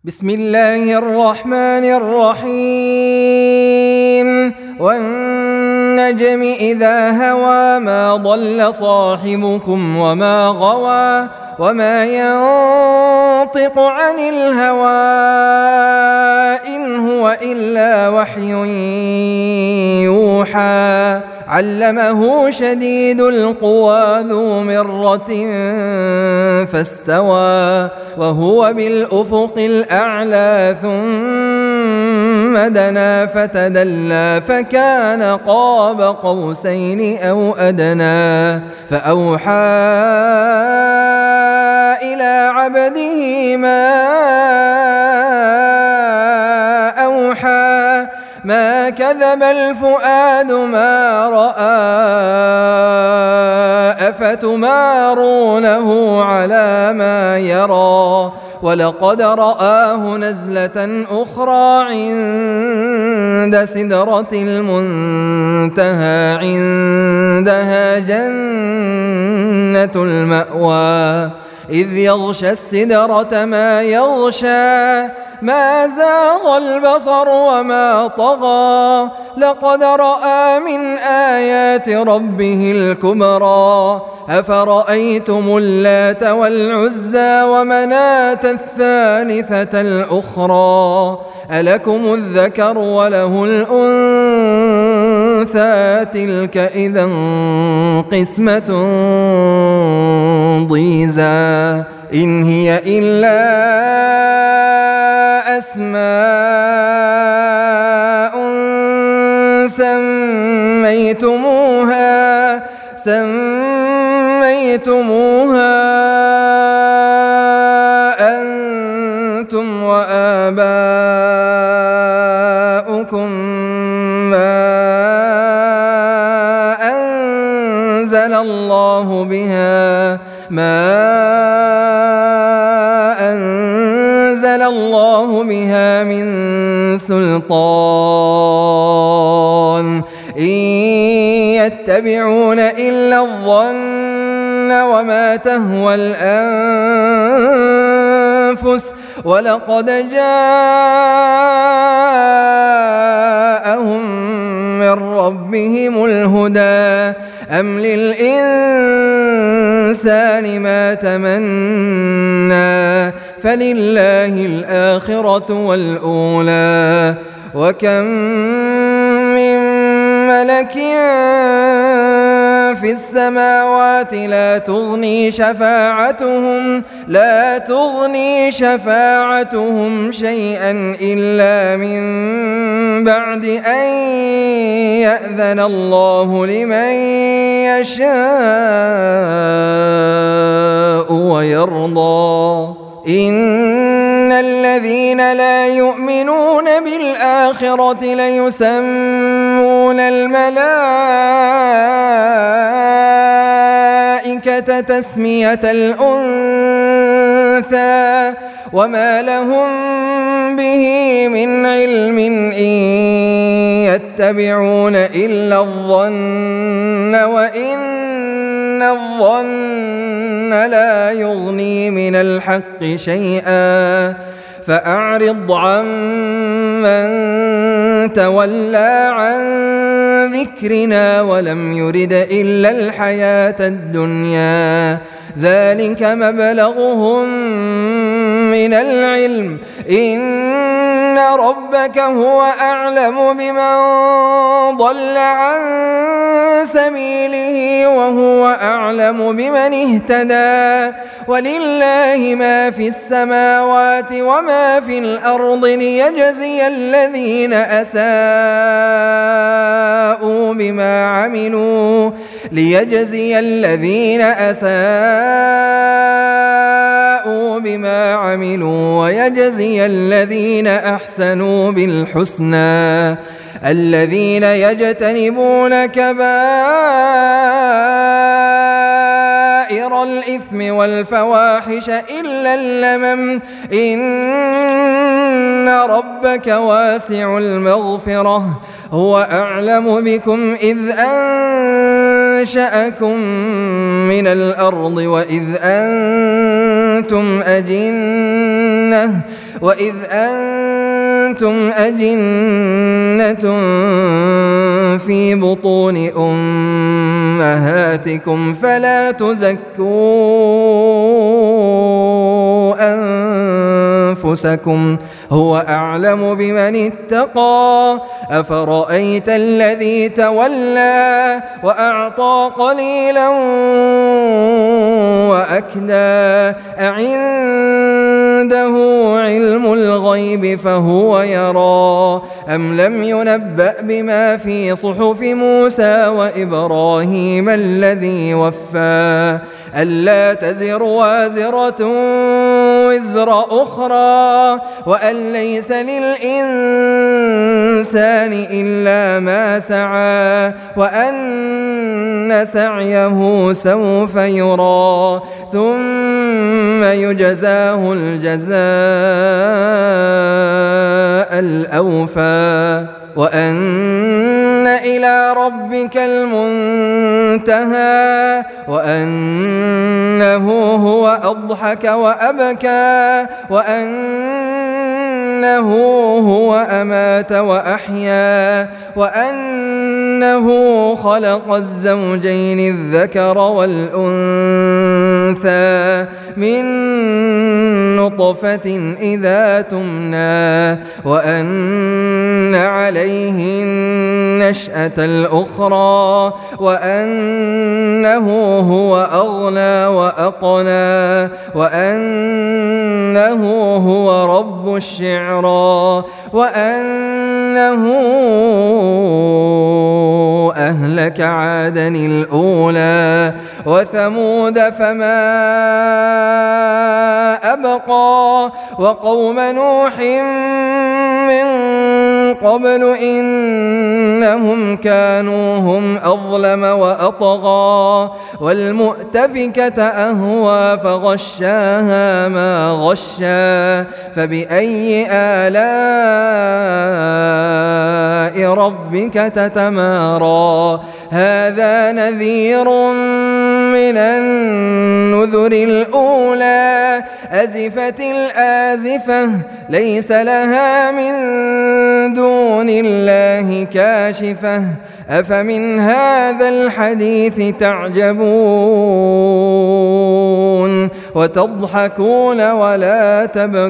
بسم الله الرحمن الرحيم والنجم إذا هوى ما ضل صاحبكم وما غوى وما ينطق عن الهوى إن هو إلا وحي يوحى علمه شديد القوى ذو مرة فاستوى وهو بالأفق الأعلى ثم دنا فتدلى فكان قاب قوسين أو أدنى فأوحى إلى عبده ما أوحى ما كذب الفؤاد ما رأى أفتمارونه على ما يرى ولقد رآه نزلة أخرى عند سدرة المنتهى عندها جنة المأوى إذ يغشى السدرة ما يغشى ما زاغ البصر وما طغى لقد رأى من آيات ربه الكبرى أفرأيتم اللات والعزى ومناة الثالثة الأخرى ألكم الذكر وله الأنثى تلك إذا قسمة ضيزى إن هي إلا أسماء سميتموها أنتم وآباؤكم ما أنزل الله بها من سلطان إن يتبعون إلا الظن وما تهوى الأنفس ولقد جاءهم من ربهم الهدى أم للإنسان ما تمنى فلله الآخرة والأولى وكم من ملك في السماوات لا تغني شفاعتهم شيئا إلا من بعد أن يأذن الله لمن يشاء ويرضى إن الذين لا يؤمنون بالآخرة ليسمون الملائكة تسمية الأنثى وما لهم به من علم إن يتبعون إلا الظن وإن الظن لا يغني من الحق شيئا فأعرض عن من تولى عن ذكرنا ولم يرد إلا الحياة الدنيا ذلك مبلغهم من العلم إن ربك هو أعلم بمن ضل عن سبيله وهو أعلم بمن اهتدى ولله ما في السماوات وما في الأرض ليجزي الذين أساءوا بما عملوا ويجزي الذين أحسنوا بالحسنى الذين يجتنبون كبائر الإثم والفواحش إلا اللمم إن ربك واسع المغفرة هو أعلم بكم إذ أنشأكم من الأرض وإذ أنتم أجنة وإذ أنتم أجنة في بطون أمهاتكم فلا تزكوا أنفسكم هو أعلم بمن اتقى أفرأيت الذي تولى وأعطى قليلا وأكدى أعنده علم الغيب فهو يرى أم لم ينبأ بما في صحف موسى وإبراهيم الذي وفى ألا تزر وازرة وزر أخرى وأن ليس للإنسان إلا ما سعى وأن سعيه سوف يرى ثم يجزاه الجزاء الأوفى وأن إلى ربك المنتهى وأنه هو أضحك وأبكى وأنه هو أمات وأحيا وأنه خلق الزوجين الذكر والأنثى من نطفة إذا تمنى وأن عليه النشأة الأخرى وأنه هو أغنى وأقنى وأنه هو رب الشعرى وأنه أهلك عادا الأولى وثمود فما أبقى وقوم نوح من قبل إنهم كانوا هم أظلم وأطغى والمؤتفكة أهوى فغشاها ما غشا فبأي آلاء ربك تتمارى هذا نذير من النذر الأولى أزفت الآزفة ليس لها من دون الله كاشفة أفمن هذا الحديث تعجبون وتضحكون ولا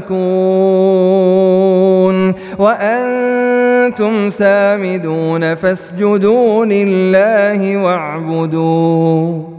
تبكون وأنتم سامدون فاسجدوا لله واعبدوا